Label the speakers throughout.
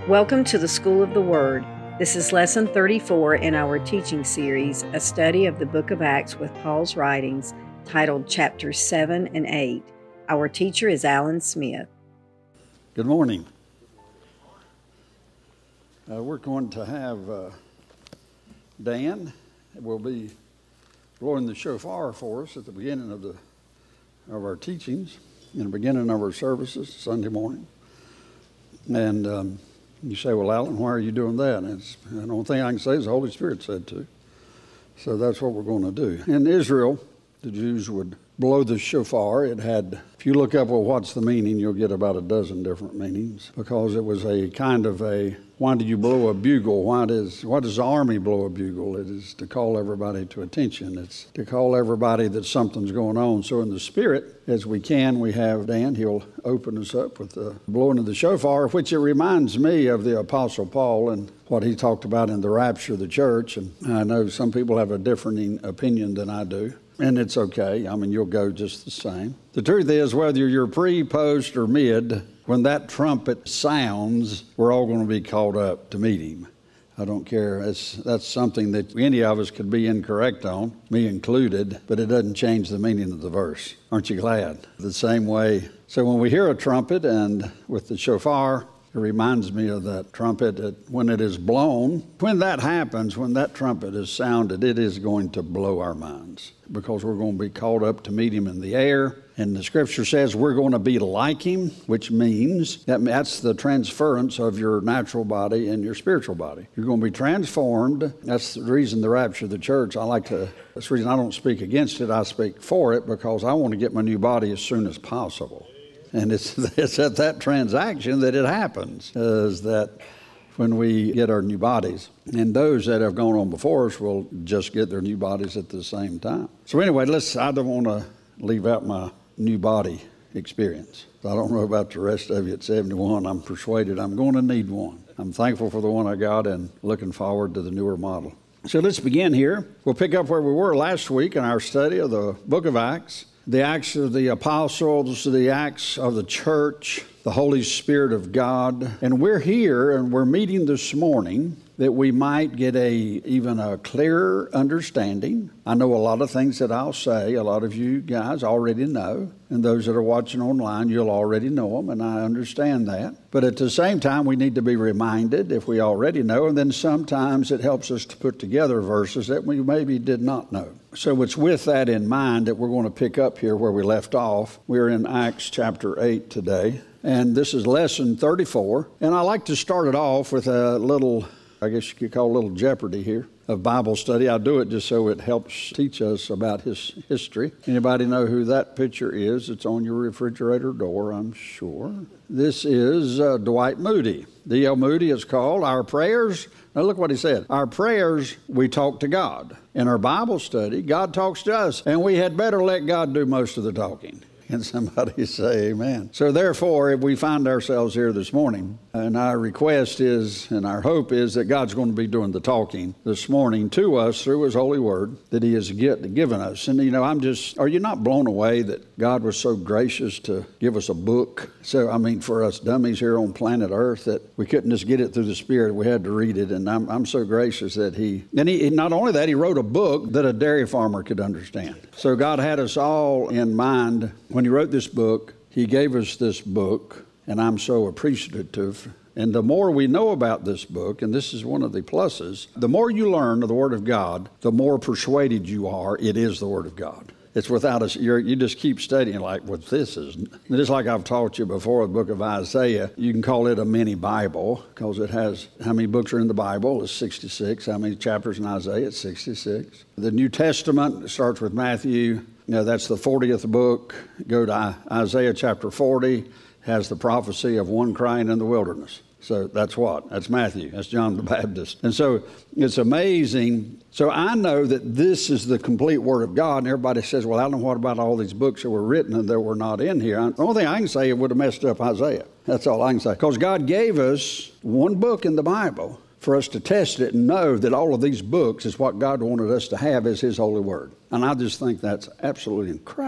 Speaker 1: Welcome to the School of the Word. This is Lesson 34 in our teaching series, a study of the book of Acts with Paul's writings, titled Chapters 7 and 8. Our teacher is Alan Smith.
Speaker 2: Good morning. We're going to have Dan will be blowing the shofar for us at the beginning of our teachings, in the beginning of our services Sunday morning. And you say, well, Alan, why are you doing that? And the only thing I can say is the Holy Spirit said to. So that's what we're going to do. In Israel, the Jews would blow the shofar. It had, if you look up, well, what's the meaning, you'll get about a dozen different meanings, because it was a kind of why do you blow a bugle? Why does the army blow a bugle? It is to call everybody to attention. It's to call everybody that something's going on. So in the spirit, as we have Dan, he'll open us up with the blowing of the shofar, which it reminds me of the Apostle Paul and what he talked about in the rapture of the church. And I know some people have a different opinion than I do. And it's okay. I mean, you'll go just the same. The truth is, whether you're pre, post, or mid, when that trumpet sounds, we're all going to be called up to meet him. I don't care. That's something that any of us could be incorrect on, me included, but it doesn't change the meaning of the verse. Aren't you glad? The same way. So when we hear a trumpet and with the shofar, it reminds me of that trumpet that when it is blown, when that happens, when that trumpet is sounded, it is going to blow our minds, because we're going to be called up to meet him in the air. And the scripture says we're going to be like him, which means that's the transference of your natural body and your spiritual body. You're going to be transformed. That's the reason the rapture of the church, that's the reason I don't speak against it, I speak for it, because I want to get my new body as soon as possible. And it's at that transaction that it happens, is that when we get our new bodies. And those that have gone on before us will just get their new bodies at the same time. So anyway, I don't want to leave out my new body experience. I don't know about the rest of you at 71. I'm persuaded I'm going to need one. I'm thankful for the one I got and looking forward to the newer model. So let's begin here. We'll pick up where we were last week in our study of the book of Acts. The Acts of the Apostles, the Acts of the Church, the Holy Spirit of God. And we're here and we're meeting this morning that we might get even a clearer understanding. I know a lot of things that I'll say, a lot of you guys already know, and those that are watching online, you'll already know them, and I understand that. But at the same time, we need to be reminded if we already know, and then sometimes it helps us to put together verses that we maybe did not know. So it's with that in mind that we're going to pick up here where we left off. We're in Acts chapter 8 today, and this is lesson 34. And I like to start it off with a little, I guess you could call a little Jeopardy here of Bible study. I do it just so it helps teach us about his history. Anybody know who that picture is? It's on your refrigerator door, I'm sure. This is Dwight Moody. D.L. Moody is called Our Prayers. Now look what he said. Our prayers, we talk to God. In our Bible study, God talks to us, and we had better let God do most of the talking. Can somebody say amen? So therefore, if we find ourselves here this morning, and our request is, and our hope is that God's going to be doing the talking this morning to us through his holy word that he has given us. And are you not blown away that God was so gracious to give us a book? So, for us dummies here on planet Earth, that we couldn't just get it through the Spirit. We had to read it. And I'm so gracious that he not only that, he wrote a book that a dairy farmer could understand. So God had us all in mind. When he wrote this book, he gave us this book, and I'm so appreciative. And the more we know about this book, and this is one of the pluses, the more you learn of the Word of God, the more persuaded you are it is the Word of God. It's without us. You just keep studying like what this is. Just like I've taught you before, the book of Isaiah, you can call it a mini Bible because it has, how many books are in the Bible? It's 66. How many chapters in Isaiah? It's 66. The New Testament starts with Matthew. That's the 40th book. Go to Isaiah chapter 40, has the prophecy of one crying in the wilderness. So that's what? That's Matthew. That's John the Baptist. And so it's amazing. So I know that this is the complete Word of God. And everybody says, well, I don't know what about all these books that were written and that were not in here. The only thing I can say, it would have messed up Isaiah. That's all I can say. Because God gave us one book in the Bible for us to test it and know that all of these books is what God wanted us to have as his holy word. And I just think that's absolutely incredible.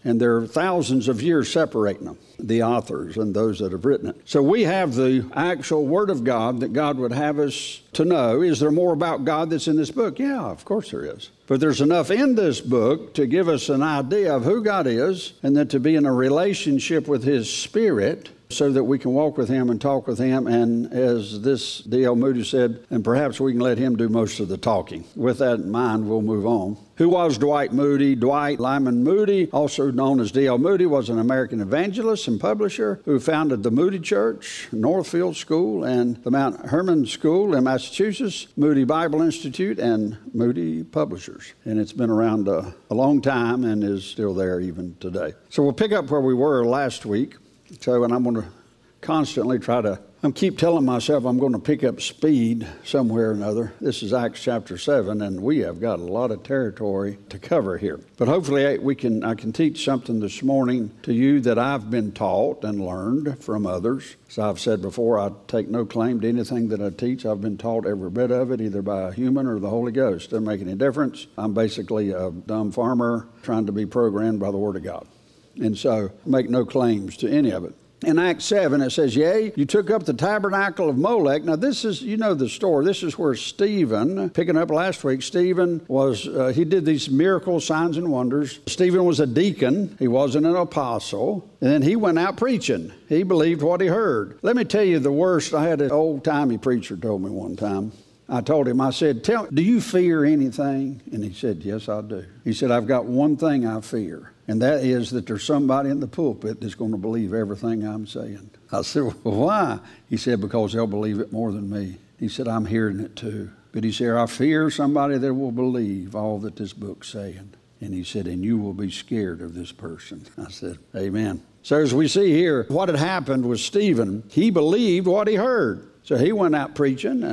Speaker 2: And there are thousands of years separating them, the authors and those that have written it. So we have the actual Word of God that God would have us to know. Is there more about God that's in this book? Yeah, of course there is. But there's enough in this book to give us an idea of who God is, and then to be in a relationship with His Spirit, so that we can walk with Him and talk with Him. And as this D.L. Moody said, and perhaps we can let Him do most of the talking. With that in mind, we'll move on. Who was Dwight Moody? Dwight Lyman Moody, also known as D.L. Moody, was an American evangelist and publisher who founded the Moody Church, Northfield School, and the Mount Hermon School in Massachusetts, Moody Bible Institute, and Moody Publishers. And it's been around a long time and is still there even today. So we'll pick up where we were last week. And I'm going to constantly keep telling myself I'm going to pick up speed somewhere or another. This is Acts chapter 7, and we have got a lot of territory to cover here. But hopefully I can teach something this morning to you that I've been taught and learned from others. As I've said before, I take no claim to anything that I teach. I've been taught every bit of it, either by a human or the Holy Ghost. Doesn't make any difference. I'm basically a dumb farmer trying to be programmed by the Word of God. And so make no claims to any of it. In Acts 7, it says, yea, you took up the tabernacle of Molech. Now, this is, you know the story. This is where Stephen, picking up last week, Stephen was, he did these miracles, signs, and wonders. Stephen was a deacon. He wasn't an apostle. And then he went out preaching. He believed what he heard. Let me tell you the worst. I had an old-timey preacher told me one time. I told him, I said, do you fear anything? And he said, yes, I do. He said, I've got one thing I fear. And that is that there's somebody in the pulpit that's going to believe everything I'm saying. I said, well, why? He said, because they'll believe it more than me. He said, I'm hearing it too. But he said, I fear somebody that will believe all that this book's saying. And he said, and you will be scared of this person. I said, amen. So as we see here, what had happened was Stephen, he believed what he heard. So he went out preaching,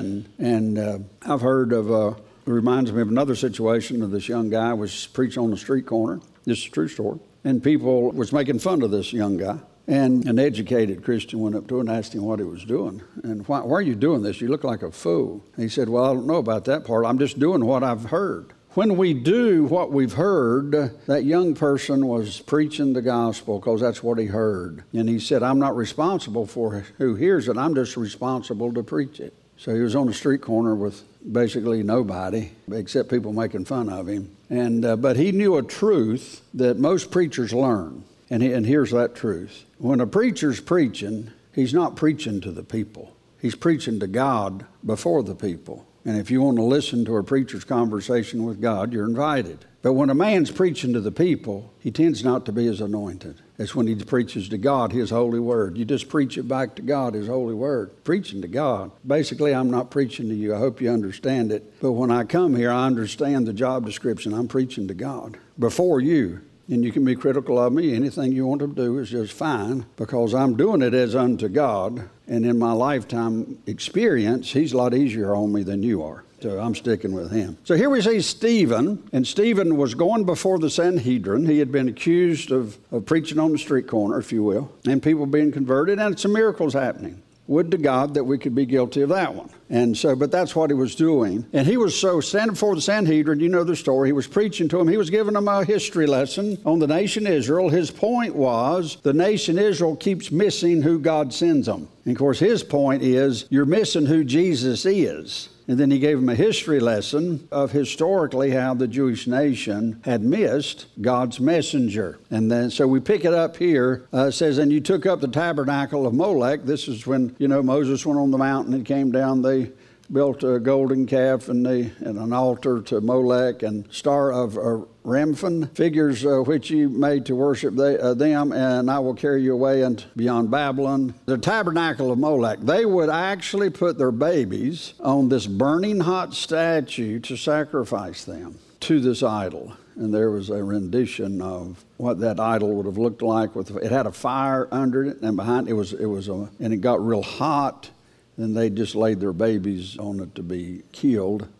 Speaker 2: and I've heard of, it reminds me of another situation of this young guy was preaching on the street corner. This is a true story. And people was making fun of this young guy. And an educated Christian went up to him and asked him what he was doing. And why are you doing this? You look like a fool. And he said, well, I don't know about that part. I'm just doing what I've heard. When we do what we've heard, that young person was preaching the gospel because that's what he heard. And he said, I'm not responsible for who hears it. I'm just responsible to preach it. So he was on the street corner with basically nobody except people making fun of him. But he knew a truth that most preachers learn. And here's that truth. When a preacher's preaching, he's not preaching to the people. He's preaching to God before the people. And if you want to listen to a preacher's conversation with God, you're invited. But when a man's preaching to the people, he tends not to be as anointed. It's when he preaches to God, His holy word. You just preach it back to God, His holy word. Preaching to God. Basically, I'm not preaching to you. I hope you understand it. But when I come here, I understand the job description. I'm preaching to God before you. And you can be critical of me. Anything you want to do is just fine, because I'm doing it as unto God. And in my lifetime experience, He's a lot easier on me than you are. So I'm sticking with Him. So here we see Stephen, and Stephen was going before the Sanhedrin. He had been accused of preaching on the street corner, if you will, and people being converted, and some miracles happening. Would to God that we could be guilty of that one. And so, but that's what he was doing. And he was so standing before the Sanhedrin, you know the story. He was preaching to them. He was giving them a history lesson on the nation Israel. His point was the nation Israel keeps missing who God sends them. And of course, his point is you're missing who Jesus is. And then he gave them a history lesson of historically how the Jewish nation had missed God's messenger. And then, so we pick it up here. It says, and you took up the tabernacle of Molech. This is when, Moses went on the mountain and came down. They built a golden calf and an altar to Molech, and star of Remphan, figures which you made to worship them, and I will carry you away and beyond Babylon. The tabernacle of Molech, they would actually put their babies on this burning hot statue to sacrifice them to this idol. And there was a rendition of what that idol would have looked like. It had a fire under it, and behind it and it got real hot. Then they just laid their babies on it to be killed.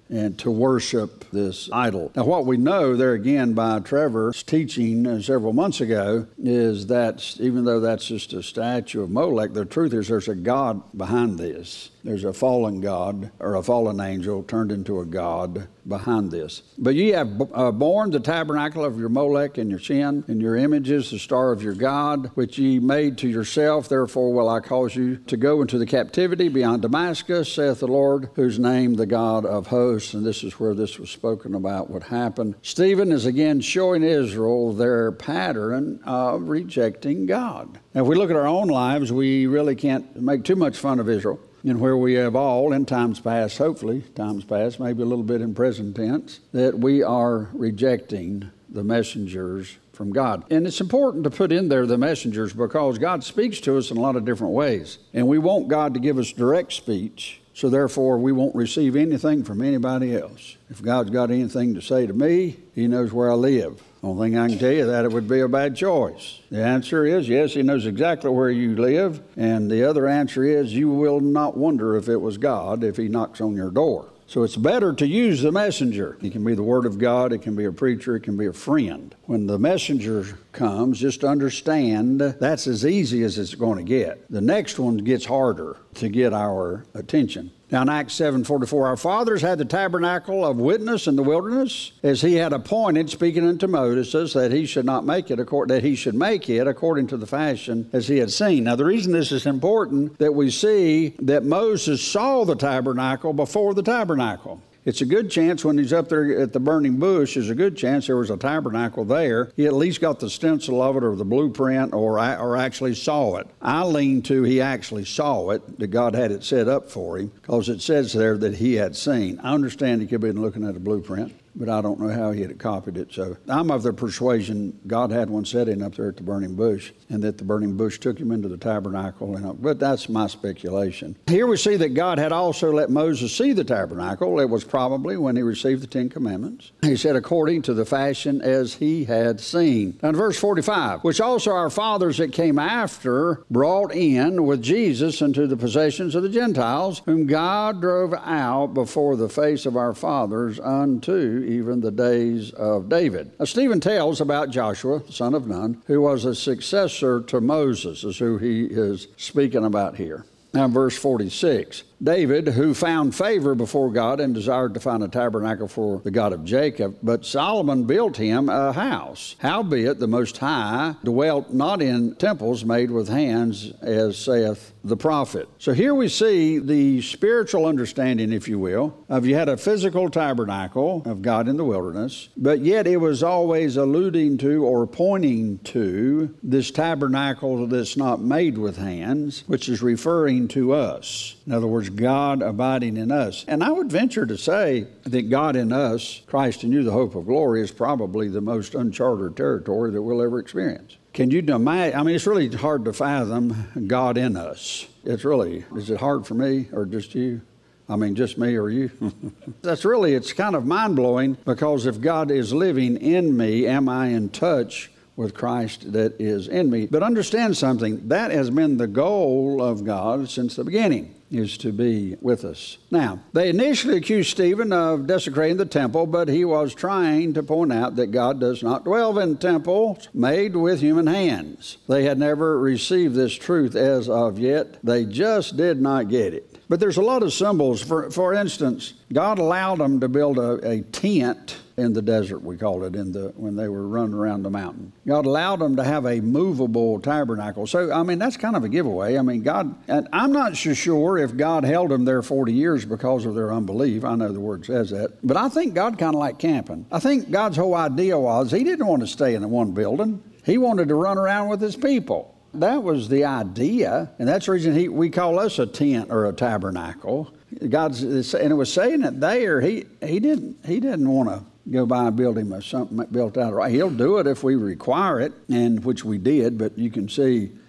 Speaker 2: and to worship this idol. Now, what we know there again by Trevor's teaching several months ago is that even though that's just a statue of Molech, the truth is there's a God behind this. There's a fallen god or a fallen angel turned into a god behind this. But ye have borne the tabernacle of your Molech and your Shin, and your images, the star of your God, which ye made to yourself. Therefore will I cause you to go into the captivity beyond Damascus, saith the Lord, whose name the God of hosts. And this is where this was spoken about would happen. Stephen is again showing Israel their pattern of rejecting God. Now, if we look at our own lives, we really can't make too much fun of Israel. And where we have all, in times past, hopefully, times past, maybe a little bit in present tense, that we are rejecting the messengers from God. And it's important to put in there the messengers because God speaks to us in a lot of different ways. And we want God to give us direct speech, so therefore we won't receive anything from anybody else. If God's got anything to say to me, He knows where I live. The only thing I can tell you that it would be a bad choice. The answer is yes, He knows exactly where you live. And the other answer is you will not wonder if it was God if He knocks on your door. So it's better to use the messenger. It can be the Word of God. It can be a preacher. It can be a friend. When the messenger comes, just understand that's as easy as it's going to get. The next one gets harder to get our attention. Now in Acts 7:44, our fathers had the tabernacle of witness in the wilderness, as He had appointed, speaking unto Moses, that he should make it according to the fashion as He had seen. Now the reason this is important, that we see that Moses saw the tabernacle before the tabernacle. It's a good chance when he's up there at the burning bush, there's a good chance there was a tabernacle there. He at least got the stencil of it or the blueprint or actually saw it. I lean to he actually saw it, that God had it set up for him, because it says there that he had seen. I understand he could have been looking at a blueprint, but I don't know how he had copied it. So I'm of the persuasion God had one setting up there at the burning bush, and that the burning bush took him into the tabernacle. But that's my speculation. Here we see that God had also let Moses see the tabernacle. It was probably when he received the Ten Commandments. He said, according to the fashion as he had seen. Now in verse 45, which also our fathers that came after brought in with Jesus into the possessions of the Gentiles, whom God drove out before the face of our fathers unto even the days of David. Now, Stephen tells about Joshua, the son of Nun, who was a successor to Moses, is who he is speaking about here. Now, verse 46, David, who found favor before God and desired to find a tabernacle for the God of Jacob, but Solomon built him a house. Howbeit the Most High dwelt not in temples made with hands, as saith the prophet. So here we see the spiritual understanding, if you will, of you had a physical tabernacle of God in the wilderness, but yet it was always alluding to or pointing to this tabernacle that's not made with hands, which is referring to us. In other words, God abiding in us. And I would venture to say that God in us, Christ in you, the hope of glory, is probably the most uncharted territory that we'll ever experience. Can you imagine? I mean, it's really hard to fathom God in us. Is it hard for me or just you? I mean, just me or you? It's kind of mind-blowing, because if God is living in me, am I in touch with Christ that is in me? But understand something, that has been the goal of God since the beginning, is to be with us. Now, they initially accused Stephen of desecrating the temple, but he was trying to point out that God does not dwell in temples made with human hands. They had never received this truth as of yet. They just did not get it. But there's a lot of symbols. For instance, God allowed them to build a tent in the desert, we called it, when they were running around the mountain. God allowed them to have a movable tabernacle. So, I mean, that's kind of a giveaway. I mean, God, and I'm not so sure if God held them there 40 years because of their unbelief. I know the word says that. But I think God kind of liked camping. I think God's whole idea was He didn't want to stay in the one building. He wanted to run around with His people. That was the idea, and that's the reason we call us a tent or a tabernacle. And it was saying it there. He didn't want to go by and build him something built out right. He'll do it if we require it, and which we did. But you can see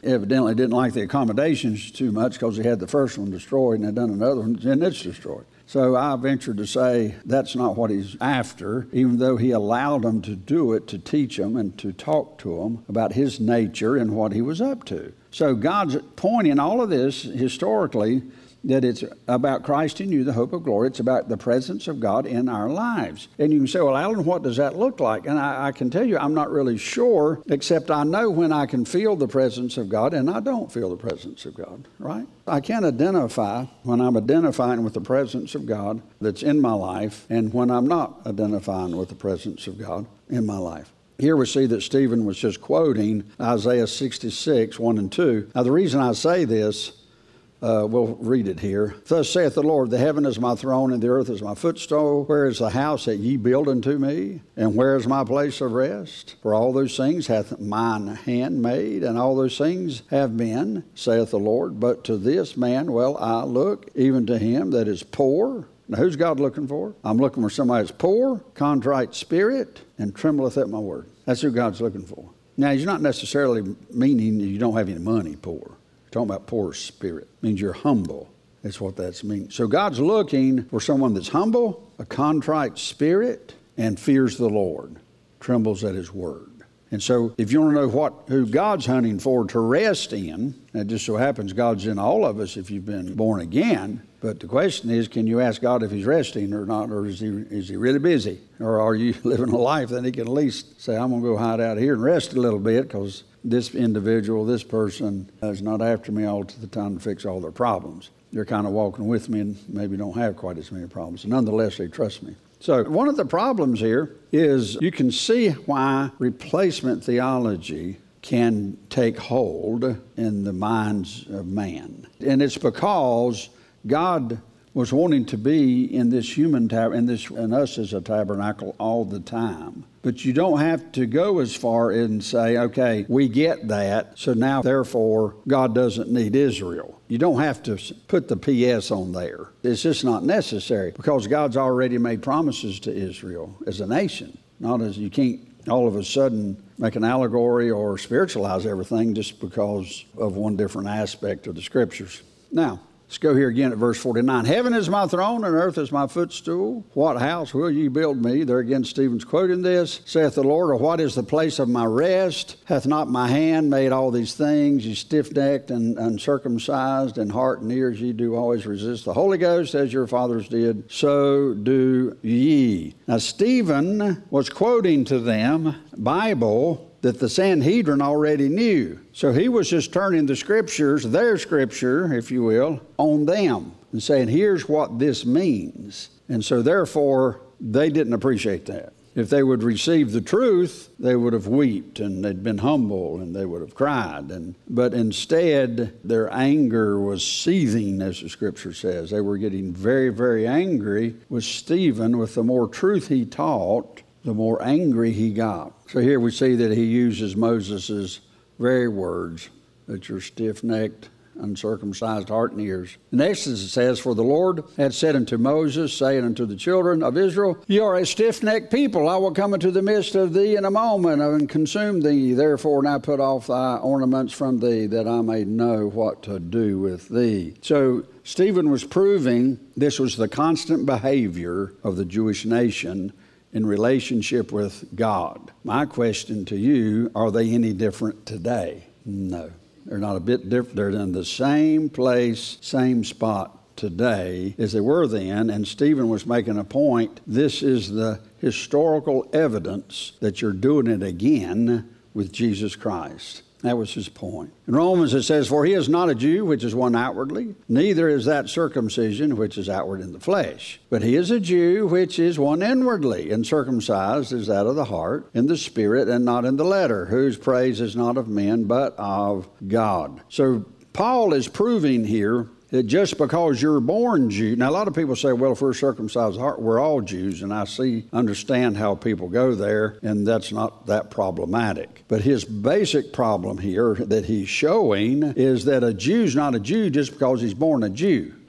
Speaker 2: evidently didn't like the accommodations too much because he had the first one destroyed and had done another one and it's destroyed. So I venture to say that's not what he's after, even though he allowed them to do it, to teach them and to talk to them about his nature and what he was up to. So God's point in all of this historically that it's about Christ in you, the hope of glory. It's about the presence of God in our lives. And you can say, well, Alan, what does that look like? And I can tell you, I'm not really sure, except I know when I can feel the presence of God and I don't feel the presence of God, right? I can identify when I'm identifying with the presence of God that's in my life and when I'm not identifying with the presence of God in my life. Here we see that Stephen was just quoting Isaiah 66, 1 and 2. Now, the reason I say this, we'll read it here. Thus saith the Lord, the heaven is my throne and the earth is my footstool. Where is the house that ye build unto me? And where is my place of rest? For all those things hath mine hand made, and all those things have been, saith the Lord. But to this man will I look, even to him that is poor. Now, who's God looking for? I'm looking for somebody that's poor, contrite spirit, and trembleth at my word. That's who God's looking for. Now, he's not necessarily meaning you don't have any money poor. Talking about poor spirit. It means you're humble. That's what that means. So God's looking for someone that's humble, a contrite spirit, and fears the Lord, trembles at his word. And so if you want to know who God's hunting for to rest in, it just so happens God's in all of us if you've been born again. But the question is, can you ask God if he's resting or not, or is he really busy? Or are you living a life that he can at least say, I'm going to go hide out here and rest a little bit because this individual, this person is not after me all the time to fix all their problems. They're kind of walking with me and maybe don't have quite as many problems. Nonetheless, they trust me. So one of the problems here is you can see why replacement theology can take hold in the minds of man. And it's because God was wanting to be in this human tabernacle, and us as a tabernacle all the time. But you don't have to go as far and say, okay, we get that, so now therefore God doesn't need Israel. You don't have to put the PS on there. It's just not necessary because God's already made promises to Israel as a nation. Not as you can't all of a sudden make an allegory or spiritualize everything just because of one different aspect of the scriptures. Now, let's go here again at verse 49. Heaven is my throne and earth is my footstool. What house will ye build me? There again Stephen's quoting this. Saith the Lord, or what is the place of my rest? Hath not my hand made all these things? Ye stiff-necked and uncircumcised in heart and ears, ye do always resist the Holy Ghost as your fathers did. So do ye. Now Stephen was quoting to them Bible that the Sanhedrin already knew. So he was just turning the scriptures, their scripture, if you will, on them and saying, here's what this means. And so therefore, they didn't appreciate that. If they would receive the truth, they would have wept and they'd been humble and they would have cried. But instead, their anger was seething, as the scripture says. They were getting very, very angry with Stephen. With the more truth he taught, the more angry he got. So here we see that he uses Moses' very words, that you're stiff-necked, uncircumcised heart and ears. Next it says, for the Lord had said unto Moses, saying unto the children of Israel, ye are a stiff-necked people. I will come into the midst of thee in a moment and consume thee. Therefore now put off thy ornaments from thee, that I may know what to do with thee. So Stephen was proving this was the constant behavior of the Jewish nation in relationship with God. My question to you, are they any different today? No, they're not a bit different. They're in the same place, same spot today as they were then. And Stephen was making a point. This is the historical evidence that you're doing it again with Jesus Christ. That was his point. In Romans it says, for he is not a Jew, which is one outwardly, neither is that circumcision, which is outward in the flesh. But he is a Jew, which is one inwardly, and circumcised is that of the heart, in the spirit, and not in the letter, whose praise is not of men, but of God. So Paul is proving here that just because you're born Jew, now a lot of people say, well, if we're circumcised heart, we're all Jews, and I understand how people go there, and that's not that problematic. But his basic problem here that he's showing is that a Jew's not a Jew just because he's born a Jew.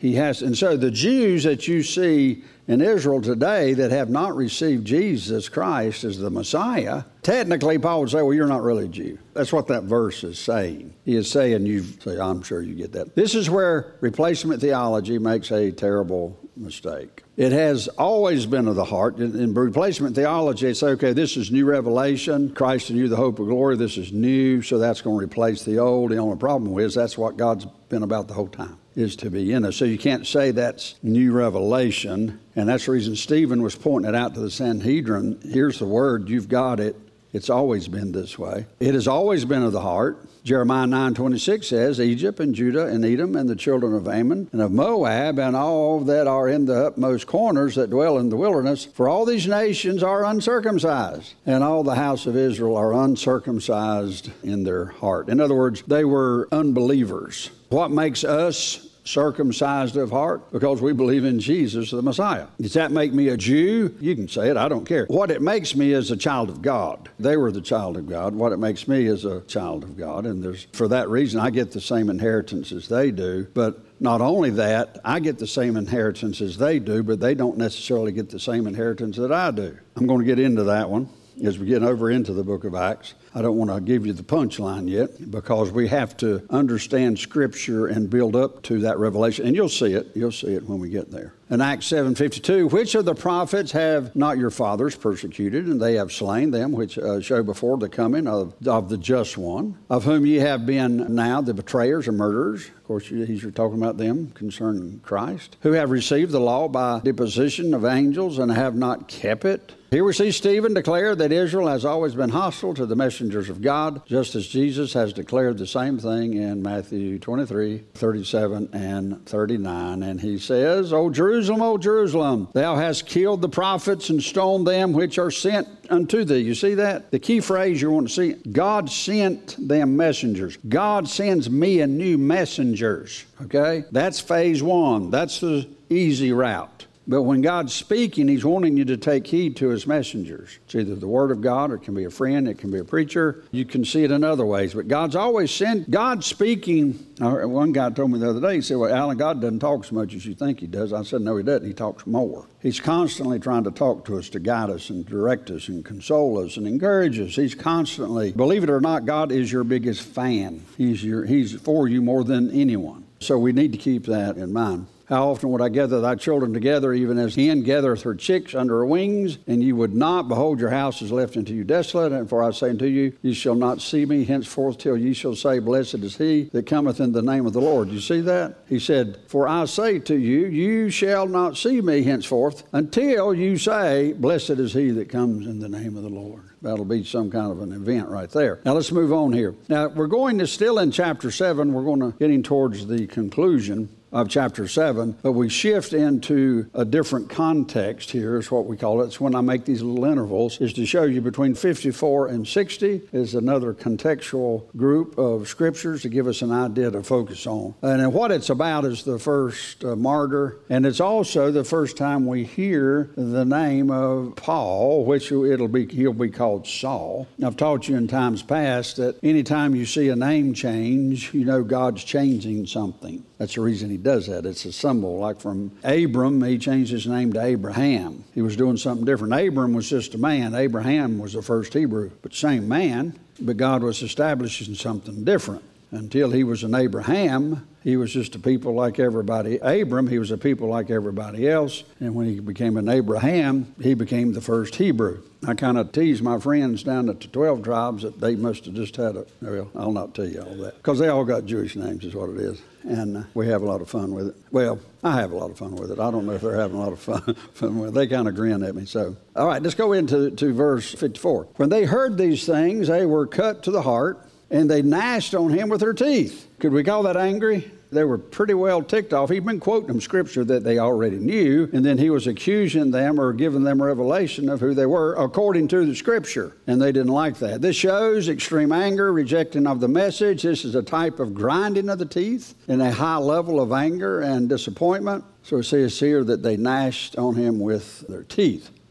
Speaker 2: He has, and so the Jews that you see in Israel today that have not received Jesus Christ as the Messiah, technically Paul would say, well, you're not really a Jew. That's what that verse is saying. He is saying, you say, I'm sure you get that. This is where replacement theology makes a terrible mistake. It has always been of the heart. In replacement theology, they say, okay, this is new revelation. Christ in you, the hope of glory. This is new, so that's going to replace the old. The only problem is that's what God's been about the whole time, is to be in us. So you can't say that's new revelation. And that's the reason Stephen was pointing it out to the Sanhedrin. Here's the word, you've got it. It's always been this way. It has always been of the heart. Jeremiah 9:26 says, Egypt and Judah and Edom and the children of Ammon and of Moab and all that are in the utmost corners that dwell in the wilderness, for all these nations are uncircumcised, and all the house of Israel are uncircumcised in their heart. In other words, they were unbelievers. What makes us circumcised of heart? Because we believe in Jesus, the Messiah. Does that make me a Jew? You can say it, I don't care. What it makes me is a child of God. They were the child of God. What it makes me is a child of God. And for that reason, I get the same inheritance as they do. But not only that, I get the same inheritance as they do, but they don't necessarily get the same inheritance that I do. I'm going to get into that one as we get over into the book of Acts. I don't want to give you the punchline yet because we have to understand Scripture and build up to that revelation. And you'll see it. You'll see it when we get there. In Acts 7:52, which of the prophets have not your fathers persecuted, and they have slain them, which show before the coming of the just one, of whom ye have been now the betrayers and murderers? Of course, he's talking about them concerning Christ, who have received the law by deposition of angels and have not kept it. Here we see Stephen declare that Israel has always been hostile to the messengers of God, just as Jesus has declared the same thing in Matthew 23, 37, and 39. And he says, O Jerusalem, thou hast killed the prophets and stoned them which are sent unto thee. You see that? The key phrase you want to see, God sent them messengers. God sends me and new messengers. Okay? That's phase one. That's the easy route. But when God's speaking, He's wanting you to take heed to His messengers. It's either the Word of God, or it can be a friend, it can be a preacher. You can see it in other ways. But God's always sent, God's speaking. One guy told me the other day, he said, well, Alan, God doesn't talk so much as you think He does. I said, no, He doesn't. He talks more. He's constantly trying to talk to us, to guide us and direct us and console us and encourage us. He's constantly, believe it or not, God is your biggest fan. He's for you more than anyone. So we need to keep that in mind. How often would I gather thy children together, even as hen gathereth her chicks under her wings, and ye would not? Behold, your house is left unto you desolate. And for I say unto you, ye shall not see me henceforth till ye shall say, Blessed is he that cometh in the name of the Lord. You see that? He said, For I say to you, you shall not see me henceforth until you say, Blessed is he that comes in the name of the Lord. That'll be some kind of an event right there. Now let's move on here. Now we're going to still in chapter 7. We're going to getting towards the conclusion of chapter 7, but we shift into a different context here is what we call it. It's when I make these little intervals, is to show you between 54 and 60 is another contextual group of scriptures to give us an idea to focus on. And what it's about is the first martyr, and it's also the first time we hear the name of Paul, which he'll be called Saul. I've taught you in times past that anytime you see a name change, you know God's changing something. That's the reason he does that. It's a symbol. Like from Abram, he changed his name to Abraham. He was doing something different. Abram was just a man. Abraham was the first Hebrew, but same man. But God was establishing something different. Until he was an Abraham, he was just a people like everybody. Abram, he was a people like everybody else. And when he became an Abraham, he became the first Hebrew. I kind of tease my friends down at the 12 tribes that they must have just had well, I'll not tell you all that. Because they all got Jewish names is what it is. And we have a lot of fun with it. Well, I have a lot of fun with it. I don't know if they're having a lot of fun with it. They kind of grin at me. So, all right, let's go into verse 54. When they heard these things, they were cut to the heart, and they gnashed on him with their teeth. Could we call that angry? They were pretty well ticked off. He'd been quoting them scripture that they already knew, and then he was accusing them or giving them revelation of who they were according to the scripture, and they didn't like that. This shows extreme anger, rejecting of the message. This is a type of grinding of the teeth and a high level of anger and disappointment. So it says here that they gnashed on him with their teeth.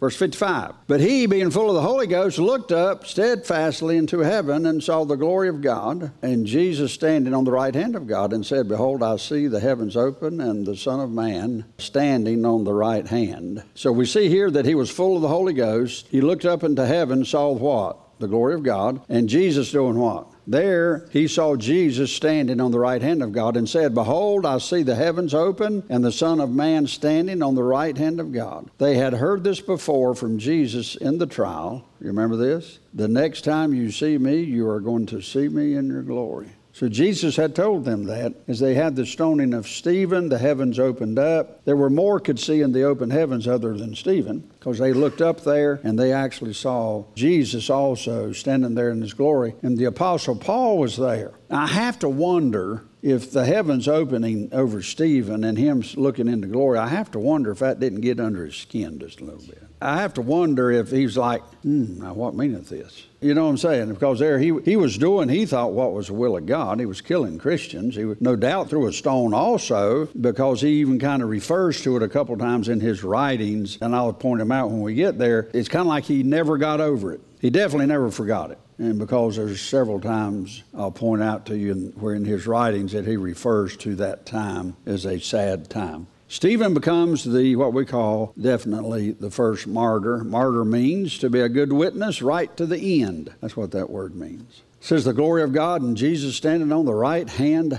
Speaker 2: Verse 55, but he, being full of the Holy Ghost, looked up steadfastly into heaven and saw the glory of God, and Jesus standing on the right hand of God, and said, behold, I see the heavens open, and the Son of Man standing on the right hand. So we see here that he was full of the Holy Ghost. He looked up into heaven, saw what? The glory of God, and Jesus doing what? There he saw Jesus standing on the right hand of God and said, behold, I see the heavens open and the Son of Man standing on the right hand of God. They had heard this before from Jesus in the trial. You remember this? The next time you see me, you are going to see me in your glory. So Jesus had told them that as they had the stoning of Stephen, the heavens opened up. There were more could see in the open heavens other than Stephen, because they looked up there and they actually saw Jesus also standing there in his glory. And the Apostle Paul was there. I have to wonder if the heavens opening over Stephen and him looking into glory, I have to wonder if that didn't get under his skin just a little bit. I have to wonder if he's like, now what meaneth this? You know what I'm saying? Because there he was doing, he thought what was the will of God. He was killing Christians. He no doubt threw a stone also, because he even kind of refers to it a couple times in his writings, and I'll point him out when we get there. It's kind of like he never got over it. He definitely never forgot it. And because there's several times I'll point out to you where in his writings that he refers to that time as a sad time. Stephen becomes what we call definitely the first martyr. Martyr means to be a good witness right to the end. That's what that word means. It says the glory of God and Jesus standing on the right hand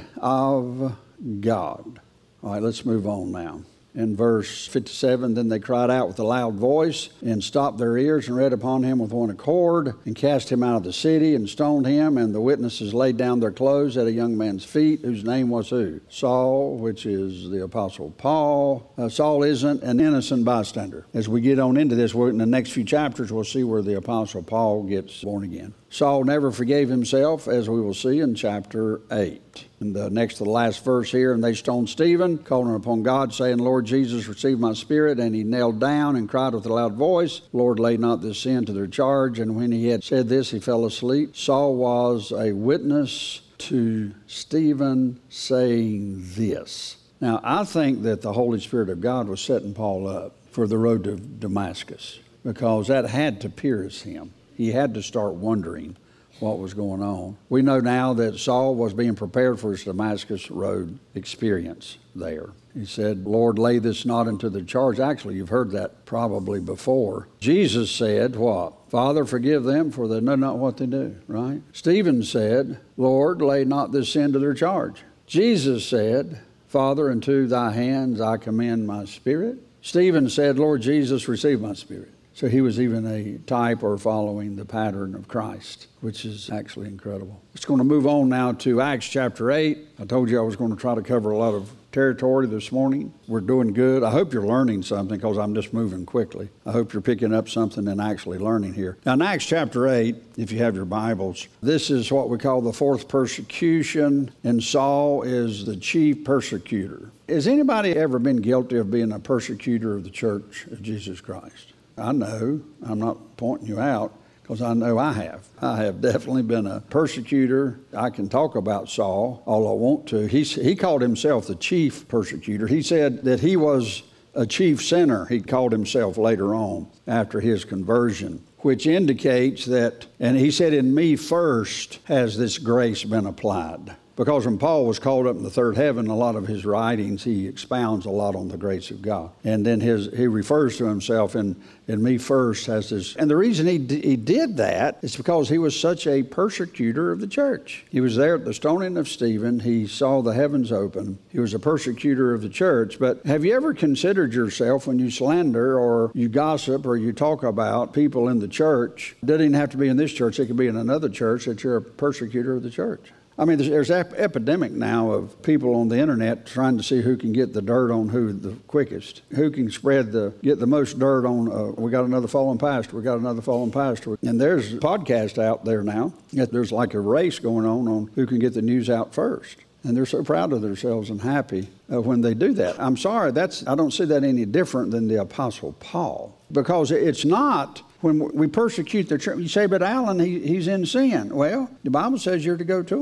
Speaker 2: of God. All right, let's move on now. In verse 57, then they cried out with a loud voice and stopped their ears and read upon him with one accord and cast him out of the city and stoned him. And the witnesses laid down their clothes at a young man's feet, whose name was who? Saul, which is the Apostle Paul. Saul isn't an innocent bystander. As we get on into this, in the next few chapters, we'll see where the Apostle Paul gets born again. Saul never forgave himself, as we will see in chapter 8. In the next to the last verse here, and they stoned Stephen, calling upon God, saying, Lord Jesus, receive my spirit. And he knelt down and cried with a loud voice, Lord, lay not this sin to their charge. And when he had said this, he fell asleep. Saul was a witness to Stephen saying this. Now, I think that the Holy Spirit of God was setting Paul up for the road to Damascus, because that had to pierce him. He had to start wondering what was going on. We know now that Saul was being prepared for his Damascus Road experience there. He said, Lord, lay this not into the charge. Actually, you've heard that probably before. Jesus said, what? Father, forgive them, for they know not what they do, right? Stephen said, Lord, lay not this sin to their charge. Jesus said, Father, into thy hands I commend my spirit. Stephen said, Lord Jesus, receive my spirit. So he was even a type or following the pattern of Christ, which is actually incredible. It's going to move on now to Acts chapter 8. I told you I was going to try to cover a lot of territory this morning. We're doing good. I hope you're learning something, because I'm just moving quickly. I hope you're picking up something and actually learning here. Now in Acts chapter 8, if you have your Bibles, this is what we call the fourth persecution, and Saul is the chief persecutor. Has anybody ever been guilty of being a persecutor of the church of Jesus Christ? I know. I'm not pointing you out, because I know I have. I have definitely been a persecutor. I can talk about Saul all I want to. He called himself the chief persecutor. He said that he was a chief sinner, he called himself later on after his conversion, which indicates that, and he said, in me first has this grace been applied. Because when Paul was called up in the third heaven, a lot of his writings, he expounds a lot on the grace of God. And then he refers to himself in me first has this. And the reason he did that is because he was such a persecutor of the church. He was there at the stoning of Stephen. He saw the heavens open. He was a persecutor of the church. But have you ever considered yourself, when you slander or you gossip or you talk about people in the church, it doesn't even have to be in this church, it could be in another church, that you're a persecutor of the church? I mean, there's an epidemic now of people on the internet trying to see who can get the dirt on who the quickest, who can get the most dirt on, we got another fallen pastor, we got another fallen pastor. And there's a podcast out there now. There's like a race going on who can get the news out first. And they're so proud of themselves and happy when they do that. I'm sorry, I don't see that any different than the Apostle Paul. Because it's not, when we persecute the church, you say, but Alan, he's in sin. Well, the Bible says you're to go to him.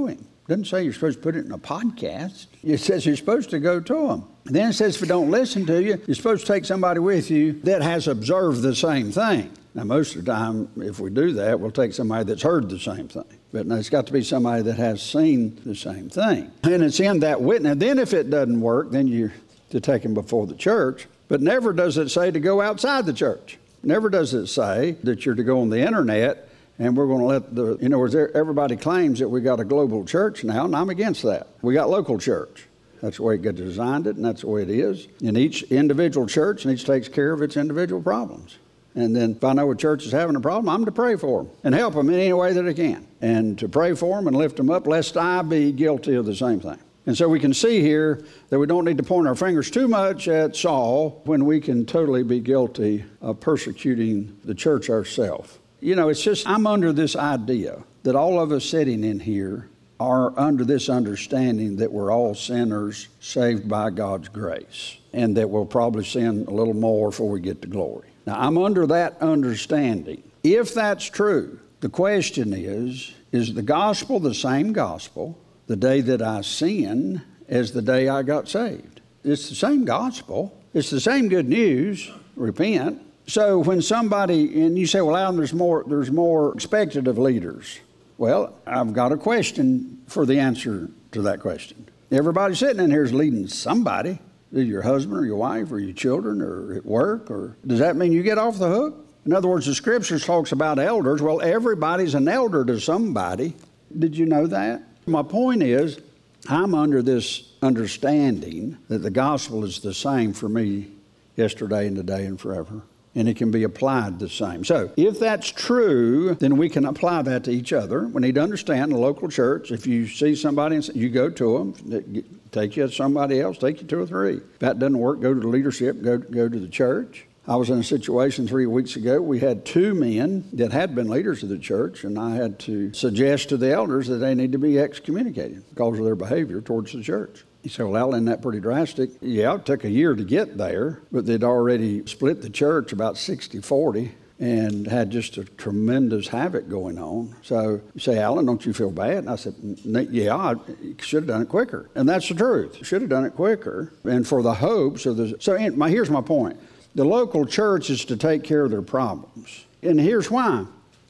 Speaker 2: It doesn't say you're supposed to put it in a podcast. It says you're supposed to go to them. Then it says if it don't listen to you, you're supposed to take somebody with you that has observed the same thing. Now, most of the time, if we do that, we'll take somebody that's heard the same thing. But no, it's got to be somebody that has seen the same thing. And it's in that witness. Then if it doesn't work, then you're to take them before the church. But never does it say to go outside the church. Never does it say that you're to go on the internet and we're going to let everybody claims that we got a global church now, and I'm against that. We got local church. That's the way God designed it, and that's the way it is. And each individual church and each takes care of its individual problems. And then if I know a church is having a problem, I'm to pray for them and help them in any way that I can. And to pray for them and lift them up, lest I be guilty of the same thing. And so we can see here that we don't need to point our fingers too much at Saul when we can totally be guilty of persecuting the church ourselves. It's just, I'm under this idea that all of us sitting in here are under this understanding that we're all sinners saved by God's grace, and that we'll probably sin a little more before we get to glory. Now, I'm under that understanding. If that's true, the question is the gospel the same gospel the day that I sinned as the day I got saved? It's the same gospel. It's the same good news. Repent. So when somebody, and you say, well, Alan, there's more expected of leaders. Well, I've got a question for the answer to that question. Everybody sitting in here is leading somebody. Either your husband or your wife or your children or at work, or does that mean you get off the hook? In other words, the scripture talks about elders. Well, everybody's an elder to somebody. Did you know that? My point is, I'm under this understanding that the gospel is the same for me yesterday and today and forever. And it can be applied the same. So if that's true, then we can apply that to each other. We need to understand the local church. If you see somebody, and you go to them, take you to somebody else, take you 2 or 3. If that doesn't work, go to the leadership, go to the church. I was in a situation 3 weeks ago. We had 2 men that had been leaders of the church, and I had to suggest to the elders that they need to be excommunicated because of their behavior towards the church. He said, well, Al, isn't that pretty drastic? Yeah, it took a year to get there, but they'd already split the church about 60-40 and had just a tremendous havoc going on. So you say, Alan, don't you feel bad? And I said, yeah, I should have done it quicker. And that's the truth. Should have done it quicker. And for the hopes of the... So here's my point. The local church is to take care of their problems. And here's why.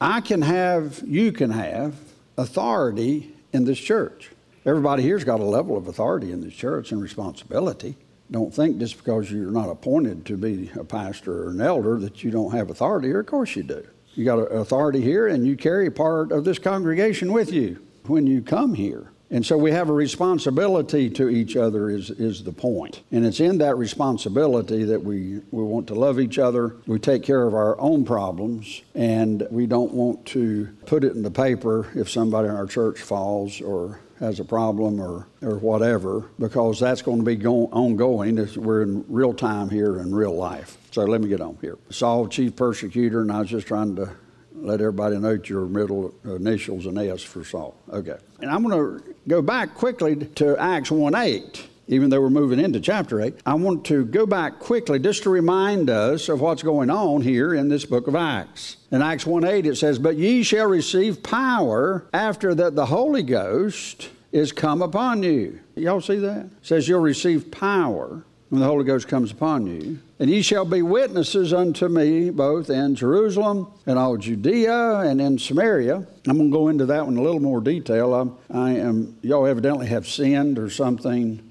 Speaker 2: You can have authority in this church. Everybody here's got a level of authority in this church and responsibility. Don't think just because you're not appointed to be a pastor or an elder that you don't have authority here. Of course you do. You got authority here, and you carry part of this congregation with you when you come here. And so we have a responsibility to each other is the point. And it's in that responsibility that we want to love each other. We take care of our own problems, and we don't want to put it in the paper if somebody in our church falls or has a problem or whatever, because that's going to be ongoing. We're in real time here in real life. So let me get on here. Saul, chief persecutor, and I was just trying to let everybody note your middle initials and S for Saul. Okay. And I'm going to go back quickly to Acts 1:8. Even though we're moving into chapter 8, I want to go back quickly just to remind us of what's going on here in this book of Acts. In Acts 1:8 it says, but ye shall receive power after that the Holy Ghost is come upon you. Y'all see that? It says you'll receive power when the Holy Ghost comes upon you. And ye shall be witnesses unto me both in Jerusalem and all Judea and in Samaria. I'm going to go into that one in a little more detail. Y'all evidently have sinned or something,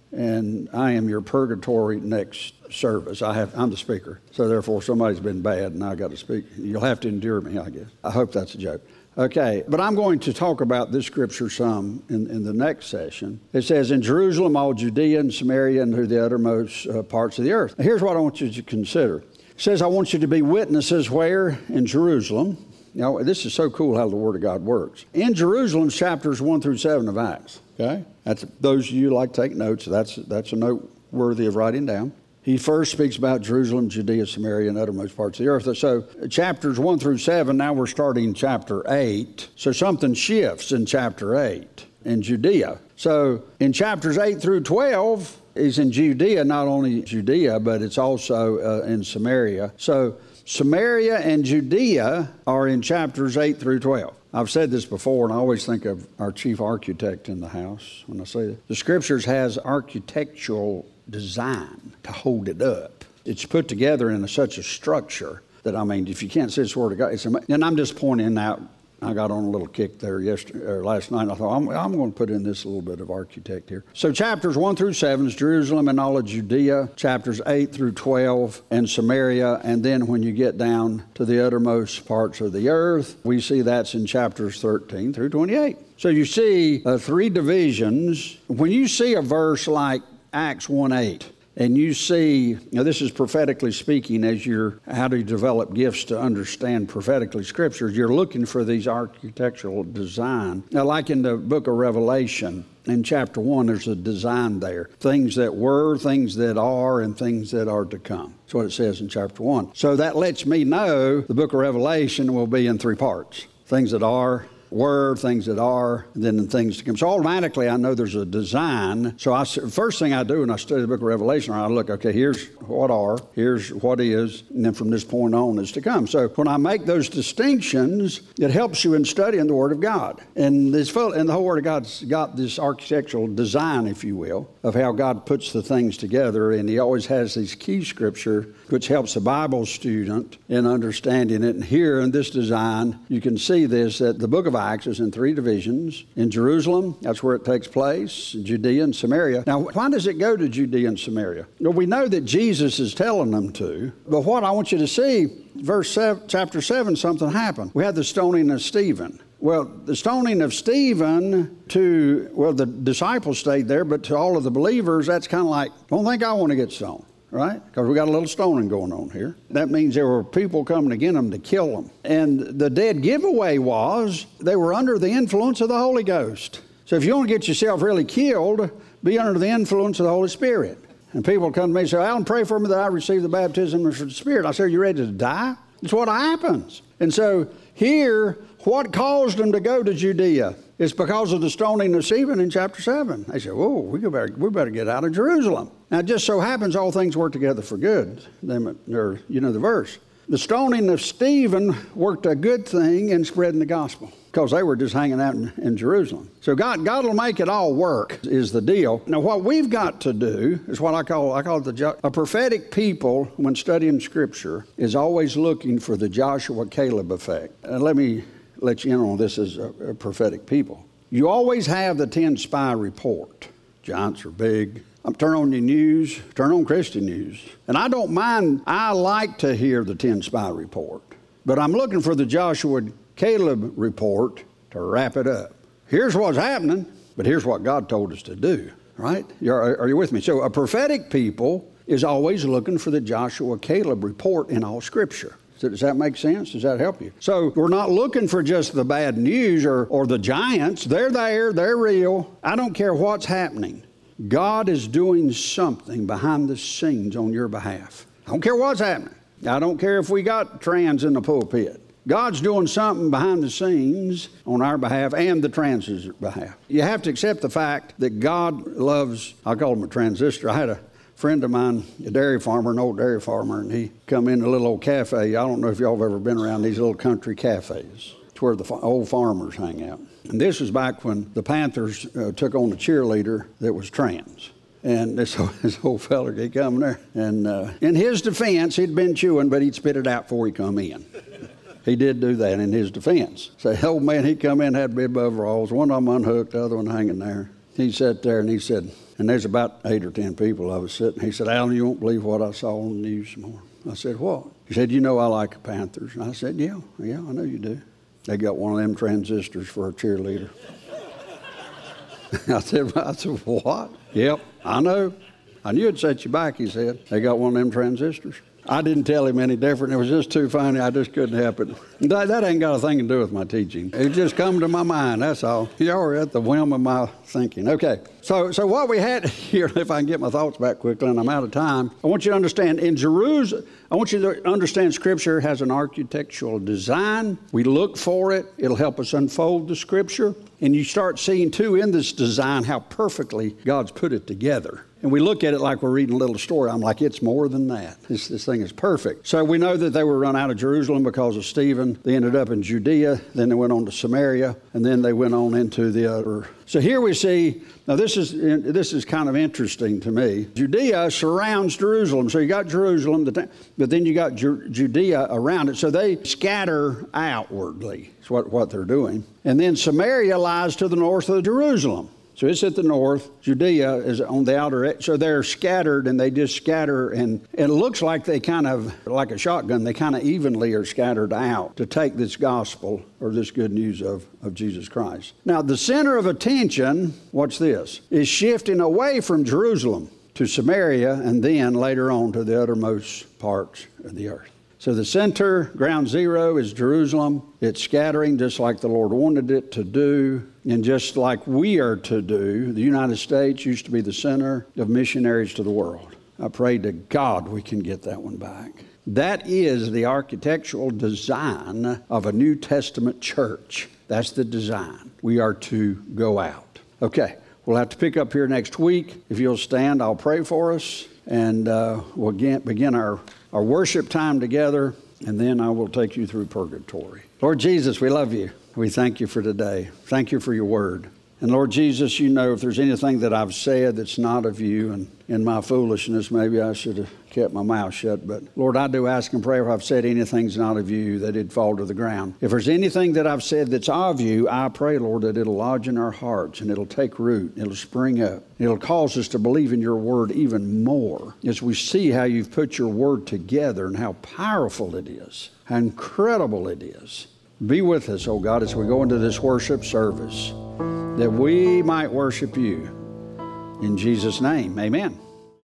Speaker 2: and I am your purgatory next service. I'm the speaker. So therefore somebody's been bad and I got to speak. You'll have to endure me, I guess. I hope that's a joke. Okay, but I'm going to talk about this scripture some in the next session. It says, in Jerusalem, all Judea and Samaria, and to the uttermost parts of the earth. Now, here's what I want you to consider. It says, I want you to be witnesses where? In Jerusalem. Now, this is so cool how the Word of God works. In Jerusalem, chapters 1 through 7 of Acts. Okay? That's those of you who like to take notes, that's a note worthy of writing down. He first speaks about Jerusalem, Judea, Samaria, and uttermost parts of the earth. So chapters 1 through 7, now we're starting chapter 8. So something shifts in chapter 8 in Judea. So in chapters 8 through 12 is in Judea, not only Judea, but it's also in Samaria. So Samaria and Judea are in chapters 8 through 12. I've said this before, and I always think of our chief architect in the house when I say that. The Scriptures has architectural design to hold it up. It's put together in such a structure that, I mean, if you can't see the Word of God, and I'm just pointing out, I got on a little kick there last night. I thought, I'm going to put in this little bit of architect here. So chapters 1 through 7 is Jerusalem and all of Judea. Chapters 8 through 12 and Samaria. And then when you get down to the uttermost parts of the earth, we see that's in chapters 13 through 28. So you see 3 divisions. When you see a verse like Acts 1:8, and you see, this is prophetically speaking, how do you develop gifts to understand prophetically scriptures? You're looking for these architectural design. Now, like in the book of Revelation, in chapter 1, there's a design there. Things that were, things that are, and things that are to come. That's what it says in chapter 1. So that lets me know the book of Revelation will be in 3 parts. Things that are, were, things that are, and then things to come. So automatically I know there's a design. So first thing I do when I study the book of Revelation, I look, okay, here's what are, here's what is, and then from this point on is to come. So when I make those distinctions, it helps you in studying the Word of God. And the whole Word of God's got this architectural design, if you will, of how God puts the things together. And He always has these key scripture, which helps the Bible student in understanding it. And here in this design, you can see this, that the book of Acts is in 3 divisions. In Jerusalem, that's where it takes place, Judea and Samaria. Now, why does it go to Judea and Samaria? Well, we know that Jesus is telling them to, but what I want you to see, chapter 7, something happened. We had the stoning of Stephen. Well, the stoning of Stephen the disciples stayed there, but to all of the believers, that's kind of like, don't think I want to get stoned. Right? Because we got a little stoning going on here. That means there were people coming against them to kill them. And the dead giveaway was they were under the influence of the Holy Ghost. So if you want to get yourself really killed, be under the influence of the Holy Spirit. And people come to me and say, Alan, pray for me that I receive the baptism of the Spirit. I say, are you ready to die? That's what happens. And so here, what caused them to go to Judea? It's because of the stoning of Stephen in chapter 7. They said, whoa, we better get out of Jerusalem. Now, it just so happens all things work together for good. You know the verse. The stoning of Stephen worked a good thing in spreading the gospel because they were just hanging out in Jerusalem. So God will make it all work is the deal. Now, what we've got to do is what I call it a prophetic people when studying Scripture is always looking for the Joshua Caleb effect. And let me let you in on this as a prophetic people. You always have the 10 spy report. Giants are big. Turn on your news, turn on Christian news. And I don't mind, I like to hear the 10 spy report. But I'm looking for the Joshua Caleb report to wrap it up. Here's what's happening, but here's what God told us to do, right? Are you with me? So a prophetic people is always looking for the Joshua Caleb report in all Scripture. So does that make sense? Does that help you? So we're not looking for just the bad news or the giants. They're there. They're real. I don't care what's happening. God is doing something behind the scenes on your behalf. I don't care what's happening. I don't care if we got trans in the pulpit. God's doing something behind the scenes on our behalf and the trans's behalf. You have to accept the fact that God loves, I call him a transistor. I had a friend of mine, a dairy farmer, an old dairy farmer, and he come in a little old cafe. I don't know if y'all have ever been around these little country cafes. It's where the old farmers hang out. And this was back when the Panthers took on a cheerleader that was trans. And this old fella, he come there. And in his defense, he'd been chewing, but he'd spit it out before he come in. He did do that in his defense. So the old man, he come in, had bib overalls. One of them unhooked, the other one hanging there. He sat there and he said, and there's about 8 or 10 people I was sitting. He said, Alan, you won't believe what I saw on the news this morning. I said, what? He said, you know I like the Panthers. And I said, yeah, I know you do. They got one of them transistors for a cheerleader. I said, what? Yep, I know. I knew it'd set you back, he said. They got one of them transistors. I didn't tell him any different. It was just too funny. I just couldn't help it. That ain't got a thing to do with my teaching. It just come to my mind, that's all. Y'all are at the whim of my thinking. Okay, so what we had here, if I can get my thoughts back quickly, and I'm out of time, I want you to understand, in Jerusalem, I want you to understand Scripture has an architectural design. We look for it. It'll help us unfold the Scripture. And you start seeing, too, in this design how perfectly God's put it together. And we look at it like we're reading a little story. I'm like, it's more than that. This thing everything is perfect. So we know that they were run out of Jerusalem because of Stephen. They ended up in Judea, then they went on to Samaria, and then they went on into the other. So here we see, now this is kind of interesting to me. Judea surrounds Jerusalem. So you got Jerusalem, but then you got Judea around it. So they scatter outwardly, is what they're doing. And then Samaria lies to the north of Jerusalem. So it's at the north. Judea is on the outer edge. So they're scattered, and they just scatter. And it looks like they kind of, like a shotgun, they kind of evenly are scattered out to take this gospel or this good news of Jesus Christ. Now, the center of attention, watch this, is shifting away from Jerusalem to Samaria and then later on to the uttermost parts of the earth. So the center, ground zero, is Jerusalem. It's scattering just like the Lord wanted it to do. And just like we are to do, the United States used to be the center of missionaries to the world. I pray to God we can get that one back. That is the architectural design of a New Testament church. That's the design. We are to go out. Okay, we'll have to pick up here next week. If you'll stand, I'll pray for us. And we'll begin our worship time together, and then I will take you through purgatory. Lord Jesus, we love you. We thank you for today. Thank you for your word. And Lord Jesus, you know if there's anything that I've said that's not of you, and in my foolishness, maybe I should have kept my mouth shut. But Lord, I do ask and pray if I've said anything's not of you, that it'd fall to the ground. If there's anything that I've said that's of you, I pray, Lord, that it'll lodge in our hearts and it'll take root. It'll spring up. It'll cause us to believe in your word even more as we see how you've put your word together and how powerful it is, how incredible it is. Be with us, oh God, as we go into this worship service, that we might worship you. In Jesus' name, amen.